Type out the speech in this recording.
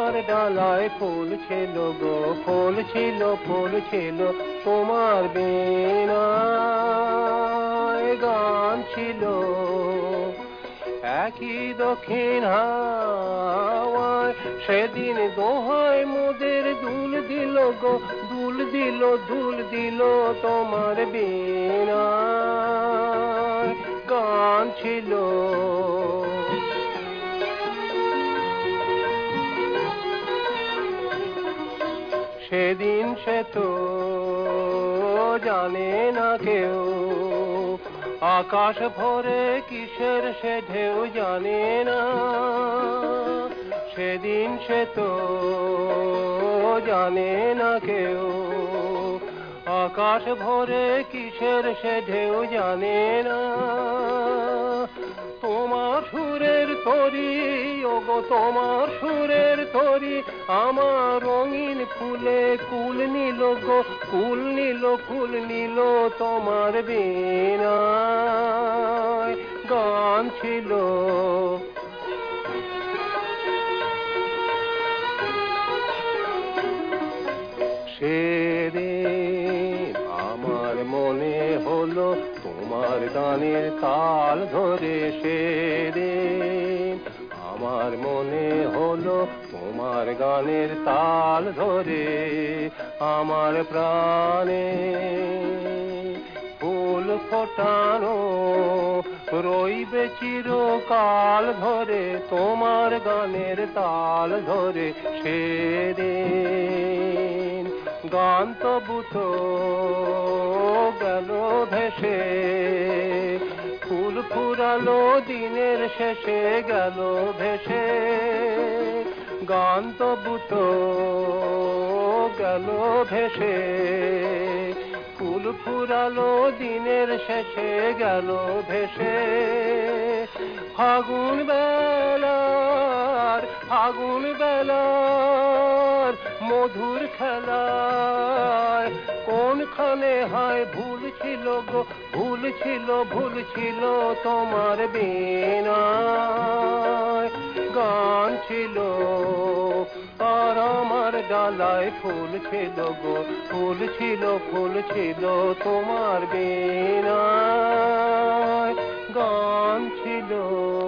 আমার ডালায় ফুল ছিল গো, ফুল ছিল, ফুল ছিল, তোমার বীণায় গান ছিল। একই দক্ষিণ হাওয়ায় সেদিন দোহায় মোদের দুল দিল গো, দুল দিল, দুল দিল, তোমার বীণায় গান ছিল। সেদিন সে তো জানে না কেউ, আকাশ ভরে কিসের সে ঢেউ জানে না। সেদিন সে তো জানে না কেউ, আকাশ ভরে কিসের সে ঢেউ জানে না। তোমার সুরের তরি ওগো, তোমার সুরের তরি আমার রঙিন ফুলে কুল নিল গো, কুল নিল, কুল নিল, তোমার বীণায় গান ছিল। সেদিন আমার মনে হলো তোমার গানের তাল ধরে, সেদিন আমার মনে হলো তোমার গানের তাল ধরে, আমার প্রাণে ফুল ফোটানো রইবে চিরকাল ধরে, তোমার গানের তাল ধরে। সেদিন গান তবু তো গেল ভেসে, ফুল ফুরালো দিনের শেষে গেল ভেসে। গান তবু তো গেল ভেসে, ফুল ফুরালো দিনের শেষে গেল ভেসে। ফাগুন বেলার, ফাগুন বেলার মধুর খেলায় কোনখানে হয় ভুল ছিল গো, ভুল ছিল, ভুল ছিল, তোমার বীণায় গান ছিল। আর আমার ডালায় ফুল ছিল গো, ফুল ছিল, ফুল ছিল, তোমার বীণায় গান ছিল।